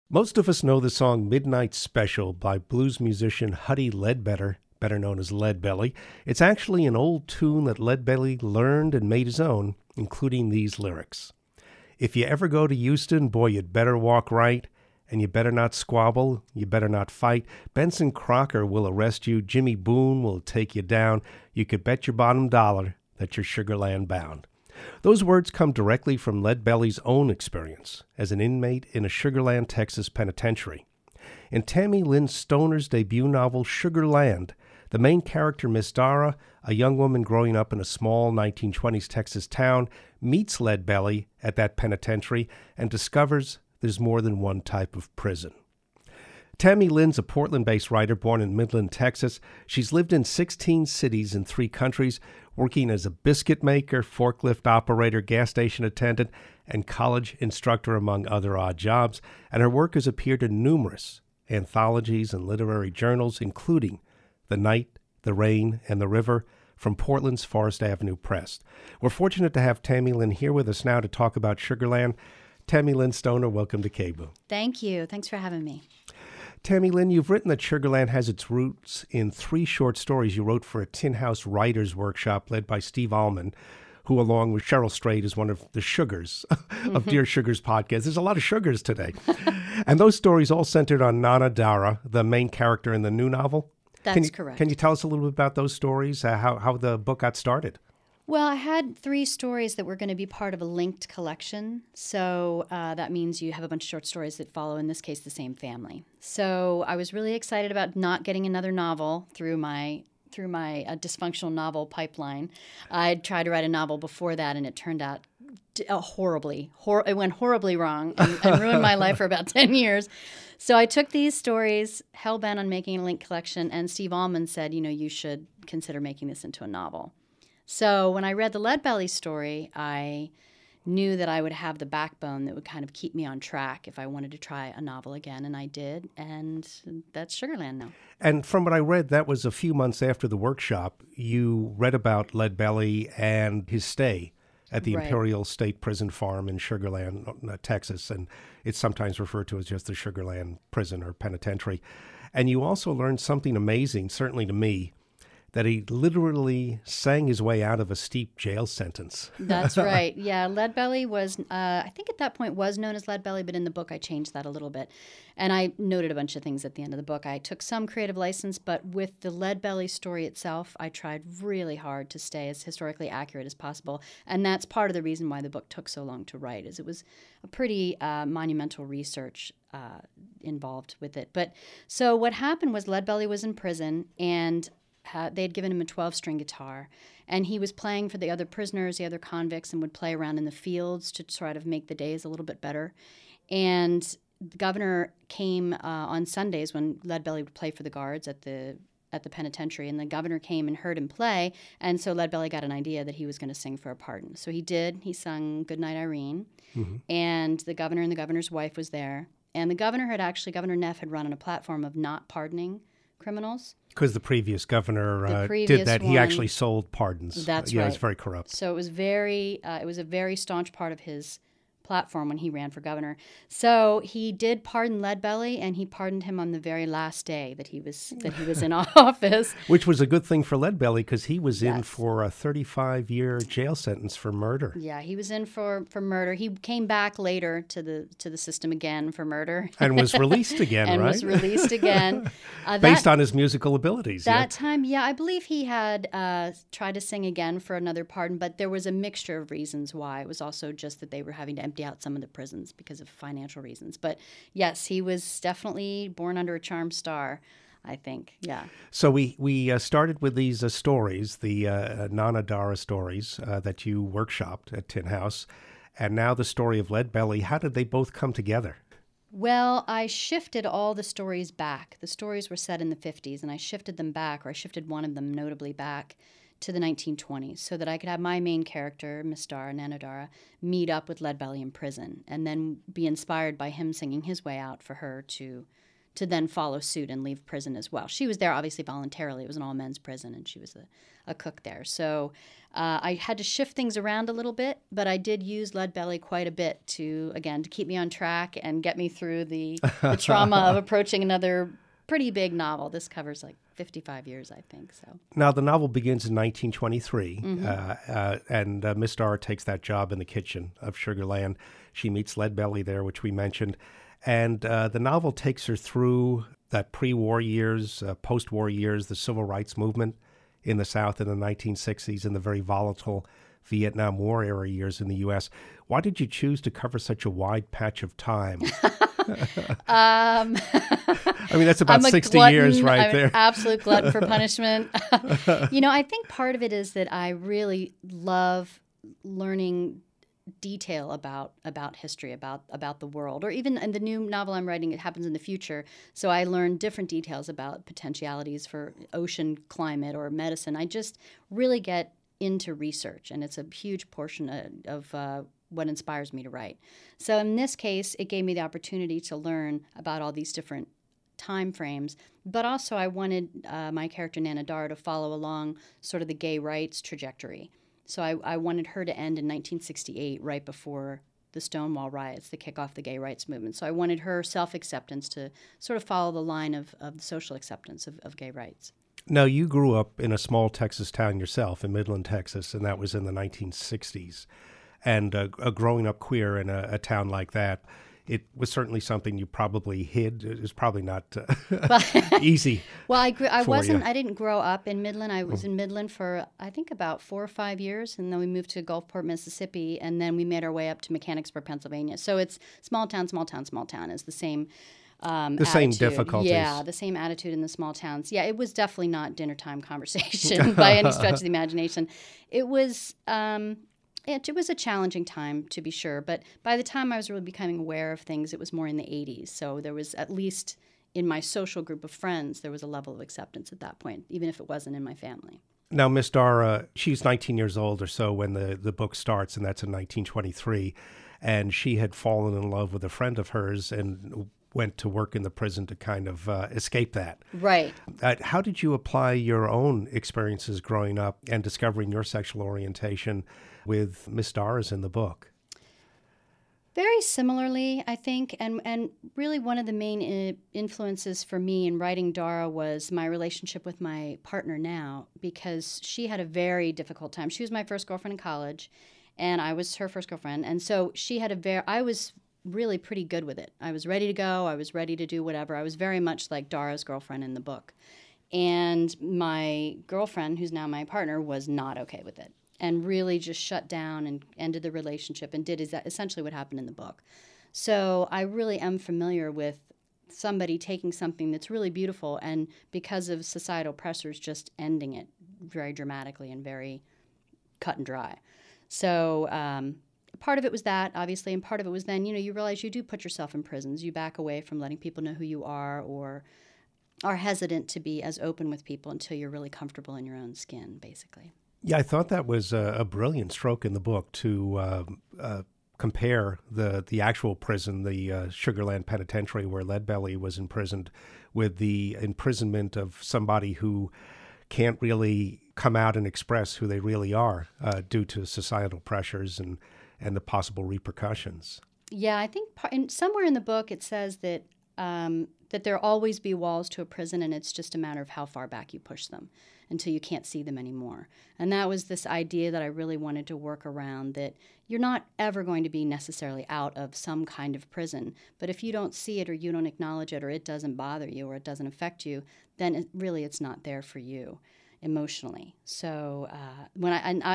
Most of us know the song Midnight Special by blues musician Huddie Ledbetter, better known as Leadbelly. It's actually an old tune that Leadbelly learned and made his own, including these lyrics. If you ever go to Houston, boy, you'd better walk right, and you better not squabble, you better not fight. Benson Crocker will arrest you, Jimmy Boone will take you down. You could bet your bottom dollar that you're Sugarland bound. Those words come directly from Leadbelly's own experience as an inmate in a Sugarland, Texas penitentiary. In Tammy Lynn Stoner's debut novel, Sugarland, the main character, Miss Dara, a young woman growing up in a small 1920s Texas town, meets Leadbelly at that penitentiary and discovers there's more than one type of prison. Tammy Lynn's a Portland-based writer born in Midland, Texas. She's lived in 16 cities in 3 countries, working as a biscuit maker, forklift operator, gas station attendant, and college instructor, among other odd jobs. And her work has appeared in numerous anthologies and literary journals, including The Night, The Rain, and The River, from Portland's Forest Avenue Press. We're fortunate to have Tammy Lynn here with us now to talk about Sugarland. Tammy Lynn Stoner, welcome to KBOO. Thank you. Thanks for having me. Tammy Lynn, you've written that Sugarland has its roots in 3 short stories you wrote for a Tin House Writers Workshop led by Steve Allman, who, along with Cheryl Strait, is one of the sugars of Dear Sugars podcast. There's a lot of sugars today. And those stories all centered on Nana Dara, the main character in the new novel. That's correct. Can you tell us a little bit about those stories, how the book got started? Well, I had 3 stories that were going to be part of a linked collection. So that means you have a bunch of short stories that follow, in this case, the same family. So I was really excited about not getting another novel through my dysfunctional novel pipeline. I'd tried to write a novel before that, and it turned out it went horribly wrong and ruined my life for about 10 years. So I took these stories, hell-bent on making a linked collection, and Steve Allman said, you should consider making this into a novel. So when I read the Leadbelly story, I knew that I would have the backbone that would kind of keep me on track if I wanted to try a novel again, and I did, and that's Sugarland now. And from what I read, that was a few months after the workshop. You read about Leadbelly and his stay at the Imperial State Prison Farm in Sugarland, Texas, and it's sometimes referred to as just the Sugarland Prison or Penitentiary. And you also learned something amazing, certainly to me, that he literally sang his way out of a steep jail sentence. That's right. Yeah, Leadbelly was, I think at that point was known as Leadbelly, but in the book I changed that a little bit. And I noted a bunch of things at the end of the book. I took some creative license, but with the Leadbelly story itself, I tried really hard to stay as historically accurate as possible. And that's part of the reason why the book took so long to write, is it was a pretty monumental research involved with it. But so what happened was Leadbelly was in prison, and they had given him a 12-string guitar, and he was playing for the other prisoners, the other convicts, and would play around in the fields to try to make the days a little bit better. And the governor came on Sundays when Leadbelly would play for the guards at the penitentiary, and the governor came and heard him play, and so Leadbelly got an idea that he was going to sing for a pardon. So he did. He sung Goodnight Irene, and the governor and the governor's wife was there. And the governor Neff had run on a platform of not pardoning criminals. Because the previous governor did that. He actually sold pardons. That's right. It was very corrupt. So it was a very staunch part of his platform when he ran for governor. So he did pardon Leadbelly, and he pardoned him on the very last day that he was in office. Which was a good thing for Leadbelly, because he was in for a 35-year jail sentence for murder. Yeah, he was in for murder. He came back later to the system again for murder. And was released again, and right? was released again. Based on his musical abilities. That time, yeah, I believe he had tried to sing again for another pardon, but there was a mixture of reasons why. It was also just that they were having to empty out some of the prisons because of financial reasons. But yes, he was definitely born under a charmed star, I think. Yeah. So we started with these stories, the Nana Dara stories that you workshopped at Tin House, and now the story of Leadbelly. How did they both come together? Well, I shifted all the stories back. The stories were set in the 50s, and I shifted them back, or I shifted one of them notably back to the 1920s, so that I could have my main character, Miss Dara, Nana Dara, meet up with Leadbelly in prison, and then be inspired by him singing his way out for her to then follow suit and leave prison as well. She was there obviously voluntarily. It was an all-men's prison, and she was a cook there. So I had to shift things around a little bit, but I did use Leadbelly quite a bit to keep me on track and get me through the trauma of approaching another pretty big novel. This covers like 55 years, I think. So Now, the novel begins in 1923, Mm-hmm. and Miss Dara takes that job in the kitchen of Sugarland. She meets Leadbelly there, which we mentioned, and the novel takes her through that pre-war years, post-war years, the civil rights movement in the South in the 1960s, and the very volatile Vietnam War era years in the U.S. Why did you choose to cover such a wide patch of time? I mean, that's about I'm a 60 glutton. years right I'm there. an absolute glutton for punishment. I think part of it is that I really love learning detail about history, about the world, or even in the new novel I'm writing, it happens in the future. So I learn different details about potentialities for ocean climate or medicine. I just really get into research, and it's a huge portion of what inspires me to write. So in this case, it gave me the opportunity to learn about all these different time frames, but also I wanted my character Nana Dara to follow along sort of the gay rights trajectory. So I wanted her to end in 1968, right before the Stonewall riots that kick off the gay rights movement. So I wanted her self-acceptance to sort of follow the line of the social acceptance of gay rights. Now, you grew up in a small Texas town yourself in Midland, Texas, and that was in the 1960s. And growing up queer in a town like that, it was certainly something you probably hid. It was probably not easy. Well, I you. didn't grow up in Midland. I was in Midland for I think about 4 or 5 years, and then we moved to Gulfport, Mississippi, and then we made our way up to Mechanicsburg, Pennsylvania. So it's small town, small town, small town is the same. Same attitude. difficulties. Yeah, the same attitude in the small towns. Yeah, it was definitely not dinner time conversation by any stretch of the imagination. It was. It was a challenging time, to be sure, but by the time I was really becoming aware of things, it was more in the 80s. So there was, at least in my social group of friends, there was a level of acceptance at that point, even if it wasn't in my family. Now, Miss Dara, she's 19 years old or so when the book starts, and that's in 1923. And she had fallen in love with a friend of hers and went to work in the prison to kind of escape that. Right. How did you apply your own experiences growing up and discovering your sexual orientation with Miss Dara's in the book? Very similarly, I think, and really one of the main influences for me in writing Dara was my relationship with my partner now, because she had a very difficult time. She was my first girlfriend in college, and I was her first girlfriend, and so she had I was really pretty good with it. I was ready to go. I was ready to do whatever. I was very much like Dara's girlfriend in the book. And my girlfriend, who's now my partner, was not okay with it and really just shut down and ended the relationship and did essentially what happened in the book. So I really am familiar with somebody taking something that's really beautiful and because of societal pressures just ending it very dramatically and very cut and dry. So part of it was that, obviously, and part of it was then, you realize you do put yourself in prisons. You back away from letting people know who you are or are hesitant to be as open with people until you're really comfortable in your own skin, basically. Yeah, I thought that was a brilliant stroke in the book to compare the actual prison, the Sugarland Penitentiary where Leadbelly was imprisoned, with the imprisonment of somebody who can't really come out and express who they really are due to societal pressures and the possible repercussions. Yeah, I think somewhere in the book it says that that there'll always be walls to a prison, and it's just a matter of how far back you push them until you can't see them anymore. And that was this idea that I really wanted to work around, that you're not ever going to be necessarily out of some kind of prison, but if you don't see it or you don't acknowledge it or it doesn't bother you or it doesn't affect you, then it's not there for you emotionally. So when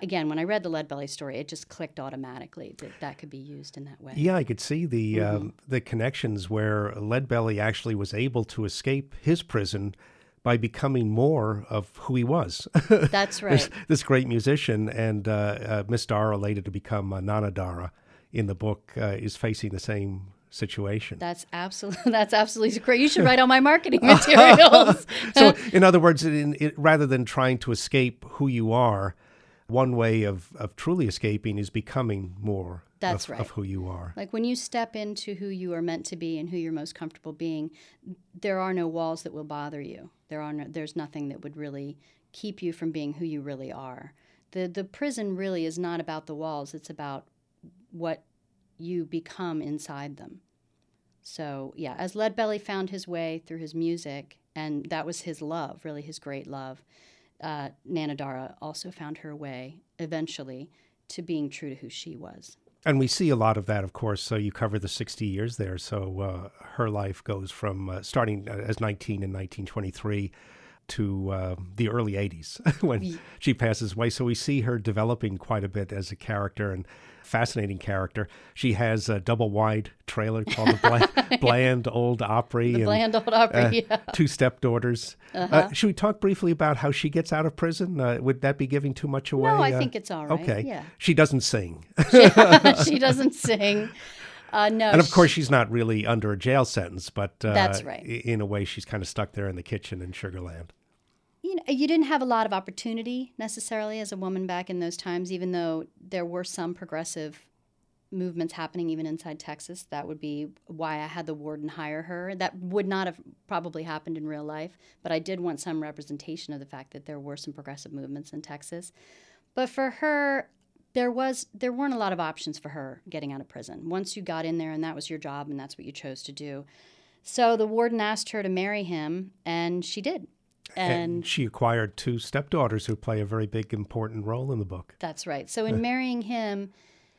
I read the Leadbelly story, it just clicked automatically that could be used in that way. Yeah, I could see the connections where Leadbelly actually was able to escape his prison by becoming more of who he was. That's right. this great musician, and Miss Dara, later to become Nana Dara in the book, is facing the same situation. That's absolutely great. You should write all my marketing materials. So, in other words, rather than trying to escape who you are, one way of truly escaping is becoming more of who you are. Like when you step into who you are meant to be and who you're most comfortable being, there are no walls that will bother you. There's nothing that would really keep you from being who you really are. The prison really is not about the walls. It's about what you become inside them. So, yeah, as Leadbelly found his way through his music, and that was his love, really his great love, Nanadara also found her way eventually to being true to who she was. And we see a lot of that, of course. So you cover the 60 years there. So her life goes from starting as 19 in 1923 to the early 80s when she passes away. So we see her developing quite a bit as a character, and fascinating character. She has a double wide trailer called the Bland Old Opry. The Bland Old Opry, yeah. Two stepdaughters. Should we talk briefly about how she gets out of prison? Would that be giving too much away? No, I think it's all right. Okay. Yeah. She doesn't sing. She doesn't sing. No. And of course, she's not really under a jail sentence, but that's right. In a way, she's kind of stuck there in the kitchen in Sugarland. You didn't have a lot of opportunity necessarily as a woman back in those times, even though there were some progressive movements happening even inside Texas. That would be why I had the warden hire her. That would not have probably happened in real life, but I did want some representation of the fact that there were some progressive movements in Texas. But for her, there weren't a lot of options for her getting out of prison. Once you got in there and that was your job and that's what you chose to do. So the warden asked her to marry him, and she did. And she acquired two stepdaughters who play a very big, important role in the book. That's right. So in marrying him,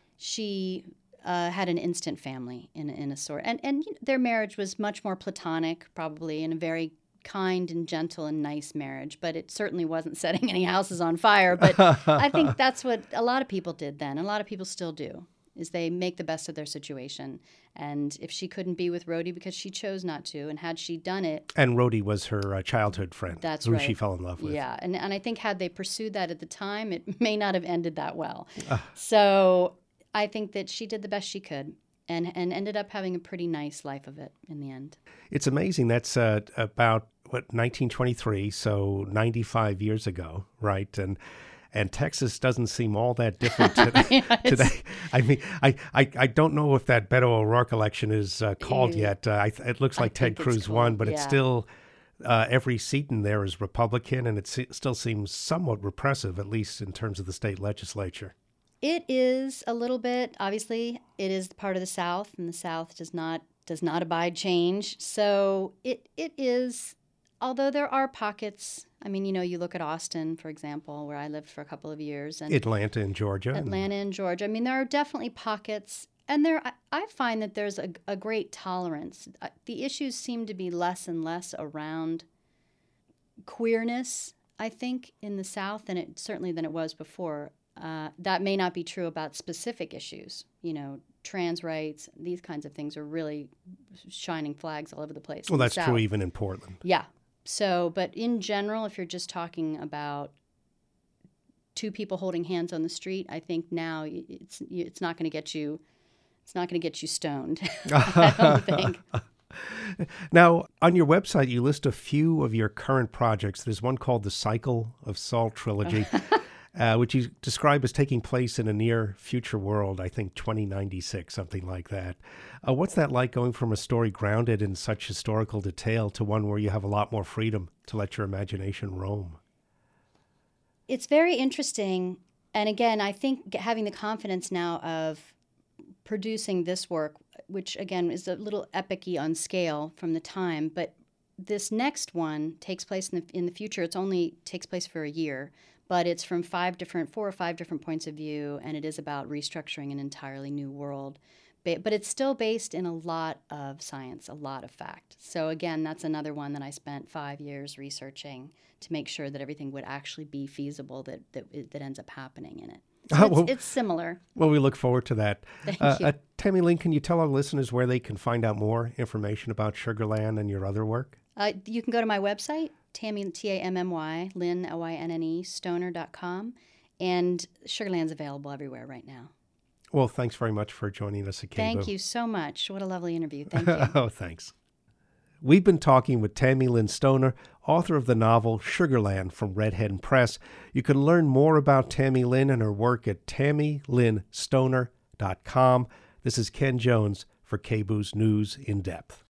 she had an instant family in a sort. And their marriage was much more platonic, probably, and a very kind and gentle and nice marriage. But it certainly wasn't setting any houses on fire. But I think that's what a lot of people did then. A lot of people still do, is they make the best of their situation. And if she couldn't be with Rhodey because she chose not to, and had she done it... And Rhodey was her childhood friend, that's who right. she fell in love with. Yeah, and I think had they pursued that at the time, it may not have ended that well. So I think that she did the best she could and ended up having a pretty nice life of it in the end. It's amazing. That's about, 1923, so 95 years ago, right? And Texas doesn't seem all that different today. Today. I mean, I don't know if that Beto O'Rourke election is called yet. It looks like Ted Cruz won, but it's still every seat in there is Republican, and it still seems somewhat repressive, at least in terms of the state legislature. It is a little bit. Obviously, it is part of the South, and the South does not abide change. So it is. Although there are pockets, I mean, you look at Austin, for example, where I lived for a couple of years. And Atlanta in Georgia. I mean, there are definitely pockets, and I find that there's a great tolerance. The issues seem to be less and less around queerness, I think, in the South, than it was before. That may not be true about specific issues. Trans rights, these kinds of things are really shining flags all over the place. Well, that's true even in Portland. Yeah. So, but in general, if you're just talking about two people holding hands on the street, I think now it's not going to get you. It's not going to get you stoned. I don't think. Now, on your website, you list a few of your current projects. There's one called the Cycle of Salt Trilogy, which you describe as taking place in a near future world, I think 2096, something like that. What's that like, going from a story grounded in such historical detail to one where you have a lot more freedom to let your imagination roam? It's very interesting. And again, I think having the confidence now of producing this work, which again is a little epic-y on scale from the time, but this next one takes place in the future. It only takes place for a year, but it's from 4 or 5 different points of view, and it is about restructuring an entirely new world. But it's still based in a lot of science, a lot of fact. So again, that's another one that I spent 5 years researching to make sure that everything would actually be feasible that ends up happening in it. So it's similar. Well, we look forward to that. Thank you. Tammy Lynn, can you tell our listeners where they can find out more information about Sugarland and your other work? You can go to my website, Tammy, Tammy, Lynn, Lynne, stoner.com, and Sugarland's available everywhere right now. Well, thanks very much for joining us at KBOO. Thank you so much. What a lovely interview. Thank you. Oh, thanks. We've been talking with Tammy Lynn Stoner, author of the novel Sugarland from Red Hen Press. You can learn more about Tammy Lynn and her work at TammyLynnStoner.com. This is Ken Jones for KBOO's News in Depth.